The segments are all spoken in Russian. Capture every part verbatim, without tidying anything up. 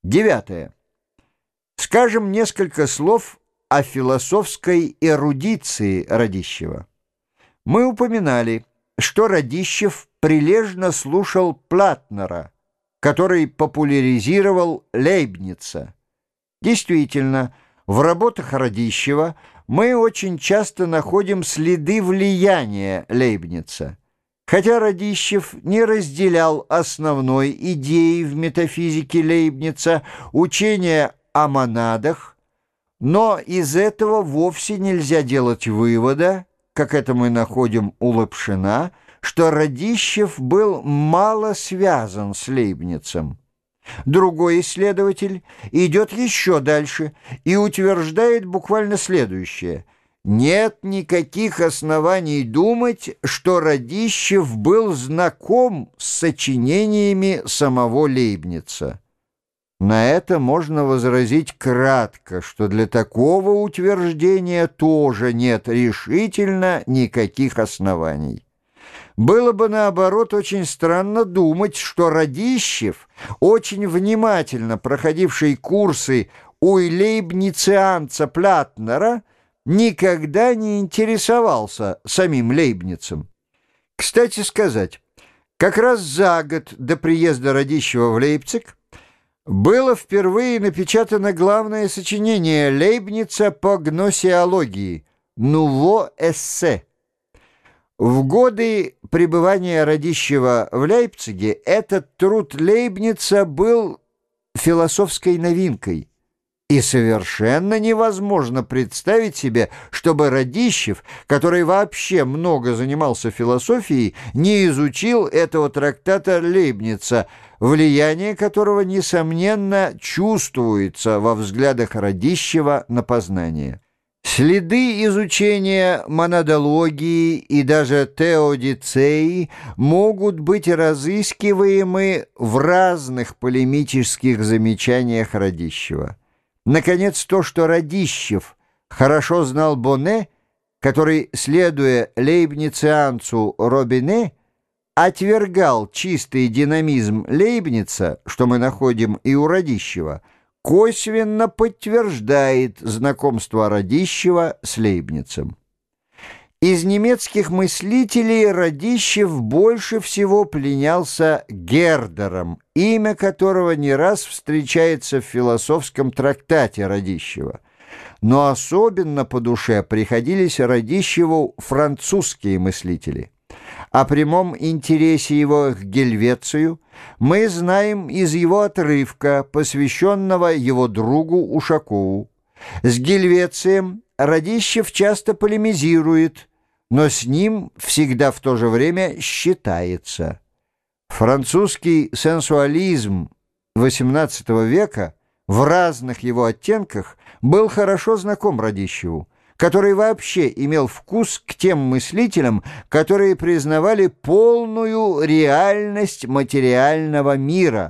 Девятое. Скажем несколько слов о философской эрудиции Радищева. Мы упоминали, что Радищев прилежно слушал Платнера, который популяризировал Лейбница. Действительно, в работах Радищева мы очень часто находим следы влияния Лейбница. Хотя Радищев не разделял основной идеи в метафизике Лейбница, учения о монадах, но из этого вовсе нельзя делать вывода, как это мы находим у Лапшина, что Радищев был мало связан с Лейбницем. Другой исследователь идет еще дальше и утверждает буквально следующее: нет никаких оснований думать, что Радищев был знаком с сочинениями самого Лейбница. На это можно возразить кратко, что для такого утверждения тоже нет решительно никаких оснований. Было бы, наоборот, очень странно думать, что Радищев, очень внимательно проходивший курсы у лейбницианца Платнера, никогда не интересовался самим Лейбницем. Кстати сказать, как раз за год до приезда Радищева в Лейпциг было впервые напечатано главное сочинение Лейбница по гносеологии «Нуво эссе». В годы пребывания Радищева в Лейпциге этот труд Лейбница был философской новинкой, и совершенно невозможно представить себе, чтобы Радищев, который вообще много занимался философией, не изучил этого трактата Лейбница, влияние которого, несомненно, чувствуется во взглядах Радищева на познание. Следы изучения монадологии и даже теодицеи могут быть разыскиваемы в разных полемических замечаниях Радищева. Наконец, то, что Радищев хорошо знал Боне, который, следуя лейбницианцу Робине, отвергал чистый динамизм Лейбница, что мы находим и у Радищева, косвенно подтверждает знакомство Радищева с Лейбницем. Из немецких мыслителей Радищев больше всего пленялся Гердером, имя которого не раз встречается в философском трактате Радищева. Но особенно по душе приходились Радищеву французские мыслители. О прямом интересе его к Гельвецию мы знаем из его отрывка, посвященного его другу Ушакову. С Гельвецием Радищев часто полемизирует, но с ним всегда в то же время считается. Французский сенсуализм восемнадцатого века в разных его оттенках был хорошо знаком Радищеву, который вообще имел вкус к тем мыслителям, которые признавали полную реальность материального мира.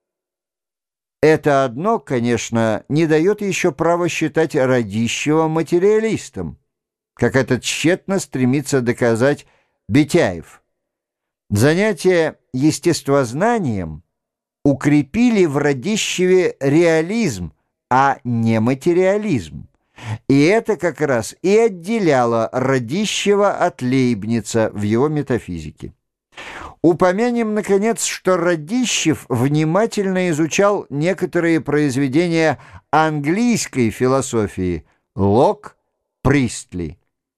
Это одно, конечно, не дает еще права считать Радищева материалистом, как это тщетно стремится доказать Бетяев. Занятия естествознанием укрепили в Радищеве реализм, а не материализм. И это как раз и отделяло Радищева от Лейбница в его метафизике. Упомянем, наконец, что Радищев внимательно изучал некоторые произведения английской философии Лок, Пристли.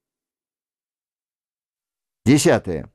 Десятое.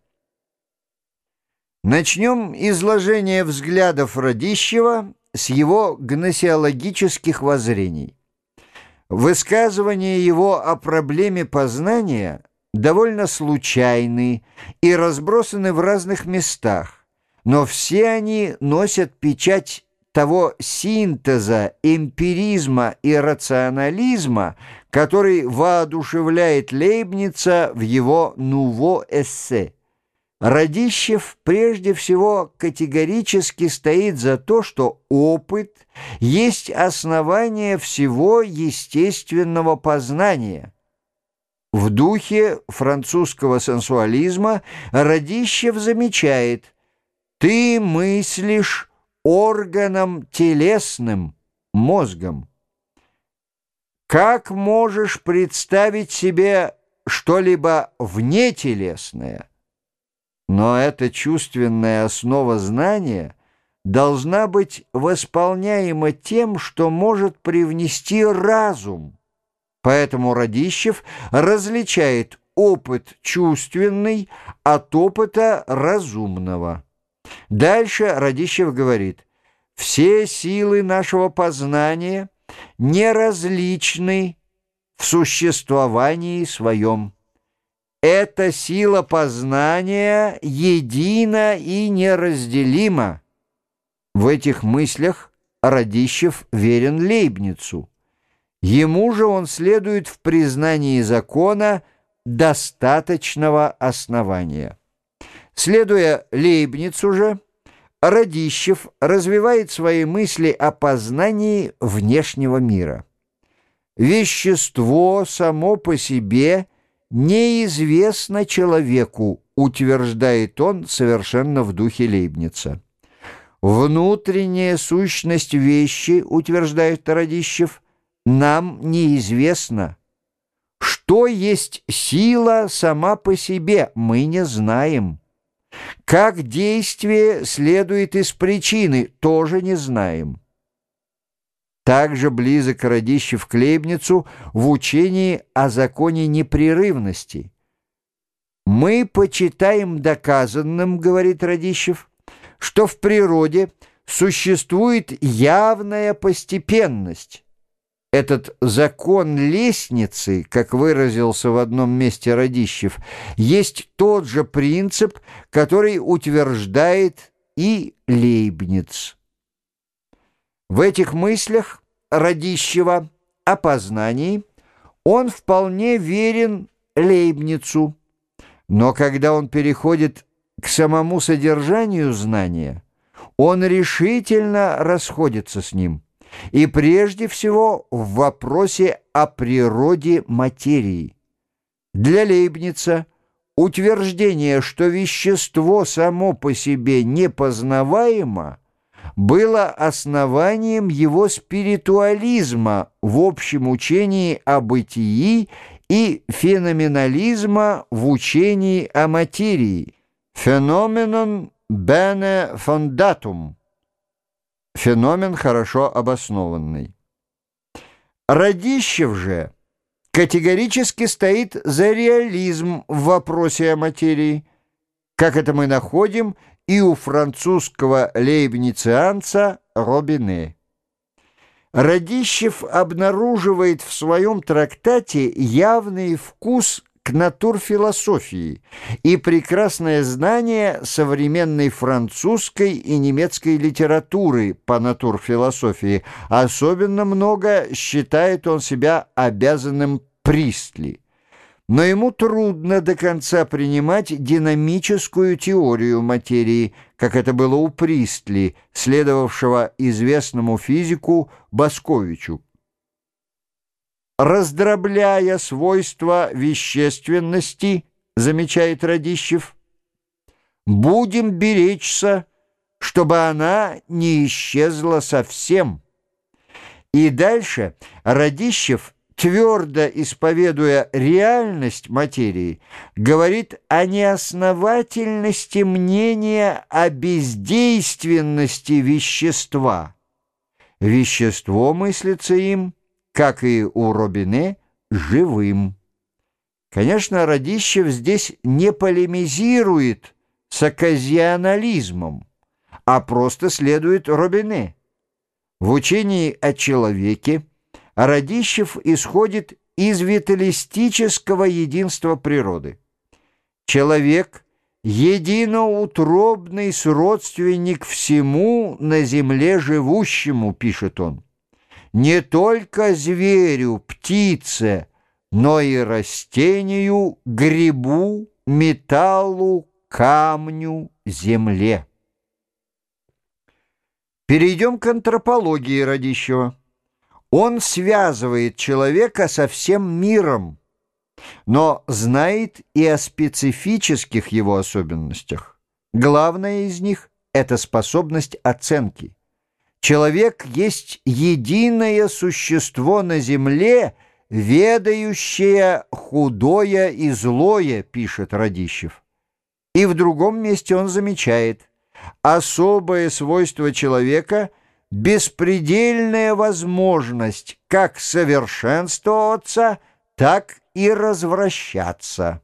Начнем изложение взглядов Радищева с его гносеологических воззрений. Высказывания его о проблеме познания довольно случайны и разбросаны в разных местах, но все они носят печать того синтеза, эмпиризма и рационализма, который воодушевляет Лейбница в его «Нуво эссе». Радищев прежде всего категорически стоит за то, что опыт есть основание всего естественного познания. В духе французского сенсуализма Радищев замечает: «Ты мыслишь органом телесным, мозгом. Как можешь представить себе что-либо внетелесное? Но эта чувственная основа знания должна быть восполняема тем, что может привнести разум. Поэтому Радищев различает опыт чувственный от опыта разумного. Дальше Радищев говорит: «Все силы нашего познания неразличны в существовании своем. Эта сила познания едина и неразделима». В этих мыслях Радищев верен Лейбницу. Ему же он следует в признании закона достаточного основания. Следуя Лейбницу же, Радищев развивает свои мысли о познании внешнего мира. Вещество само по себе неизвестно человеку, утверждает он совершенно в духе Лейбница. Внутренняя сущность вещи, утверждает Радищев, нам неизвестна. Что есть сила сама по себе, мы не знаем. Как действие следует из причины, тоже не знаем. Также близок Радищев к Лейбницу в учении о законе непрерывности. «Мы почитаем доказанным, — говорит Радищев, — что в природе существует явная постепенность. Этот закон лестницы, как выразился в одном месте Радищев, есть тот же принцип, который утверждает и Лейбниц». В этих мыслях Радищева о познании он вполне верен Лейбницу, но когда он переходит к самому содержанию знания, он решительно расходится с ним, и прежде всего в вопросе о природе материи. Для Лейбница утверждение, что вещество само по себе непознаваемо, было основанием его спиритуализма в общем учении о бытии и феноменализма в учении о материи. «Феноменон bene fondatum» — феномен хорошо обоснованный. Радищев же категорически стоит за реализм в вопросе о материи, как это мы находим и у французского лейбницианца Робине. Радищев обнаруживает в своем трактате явный вкус к натурфилософии и прекрасное знание современной французской и немецкой литературы по натурфилософии. Особенно много считает он себя обязанным Пристли. Но ему трудно до конца принимать динамическую теорию материи, как это было у Пристли, следовавшего известному физику Басковичу. «Раздробляя свойства вещественности, — замечает Радищев, — будем беречься, чтобы она не исчезла совсем». И дальше Радищев, твердо исповедуя реальность материи, говорит о неосновательности мнения о бездейственности вещества. Вещество мыслится им, как и у Робине, живым. Конечно, Радищев здесь не полемизирует с оказионализмом, а просто следует Робине. В учении о человеке Радищев исходит из виталистического единства природы. Человек — единоутробный сродственник всему на земле живущему, пишет он. Не только зверю, птице, но и растению, грибу, металлу, камню, земле. Перейдем к антропологии Радищева. Он связывает человека со всем миром, но знает и о специфических его особенностях. Главное из них — это способность оценки. Человек есть единое существо на земле, ведающее худое и злое, пишет Радищев. И в другом месте он замечает: особое свойство человека — беспредельная возможность как совершенствоваться, так и развращаться.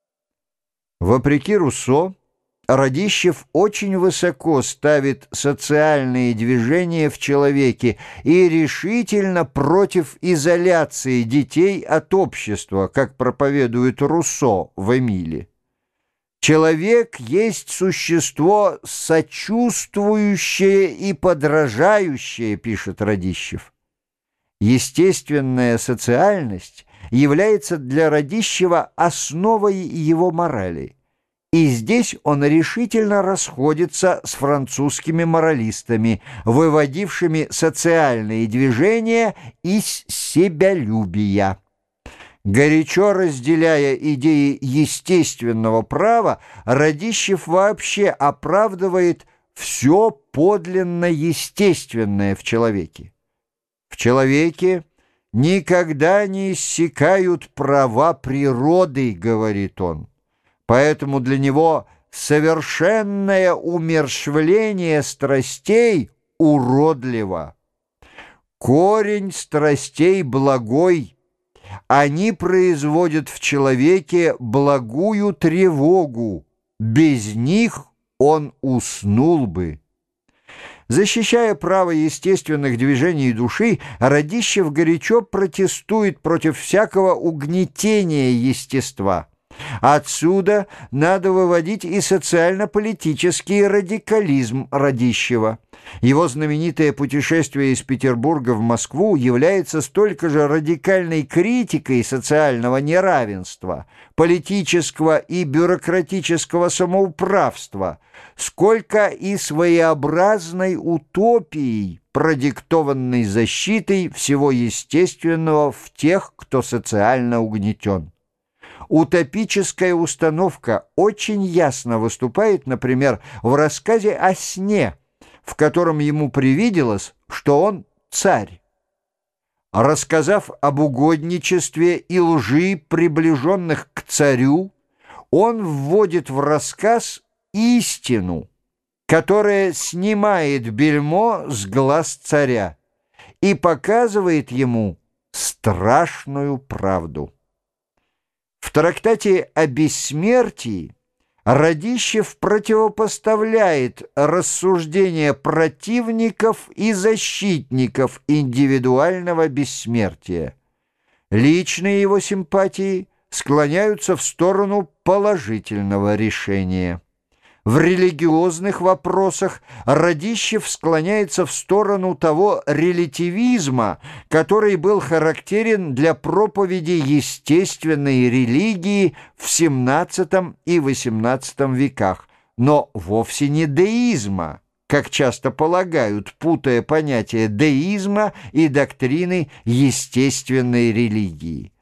Вопреки Руссо, Радищев очень высоко ставит социальные движения в человеке и решительно против изоляции детей от общества, как проповедует Руссо в «Эмиле». Человек есть существо сочувствующее и подражающее, пишет Радищев. Естественная социальность является для Радищева основой его морали. И здесь он решительно расходится с французскими моралистами, выводившими социальные движения из себялюбия. Горячо разделяя идеи естественного права, Радищев вообще оправдывает все подлинно естественное в человеке. В человеке никогда не иссякают права природы, говорит он. Поэтому для него совершенное умерщвление страстей уродливо. Корень страстей благой. Они производят в человеке благую тревогу. Без них он уснул бы. Защищая право естественных движений души, Радищев горячо протестует против всякого угнетения естества. Отсюда надо выводить и социально-политический радикализм Радищева. Его знаменитое путешествие из Петербурга в Москву является столько же радикальной критикой социального неравенства, политического и бюрократического самоуправства, сколько и своеобразной утопией, продиктованной защитой всего естественного в тех, кто социально угнетен. Утопическая установка очень ясно выступает, например, в рассказе о сне, в котором ему привиделось, что он царь. Рассказав об угодничестве и лжи, приближенных к царю, он вводит в рассказ истину, которая снимает бельмо с глаз царя и показывает ему страшную правду. В трактате о бессмертии Радищев противопоставляет рассуждения противников и защитников индивидуального бессмертия. Личные его симпатии склоняются в сторону положительного решения. В религиозных вопросах Радищев склоняется в сторону того релятивизма, который был характерен для проповеди естественной религии в семнадцатом и восемнадцатом веках, но вовсе не деизма, как часто полагают, путая понятия деизма и доктрины естественной религии.